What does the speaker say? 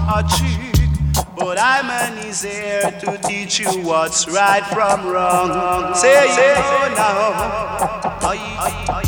a trick, but I'm an easy here to teach you what's right from wrong. Say you know now.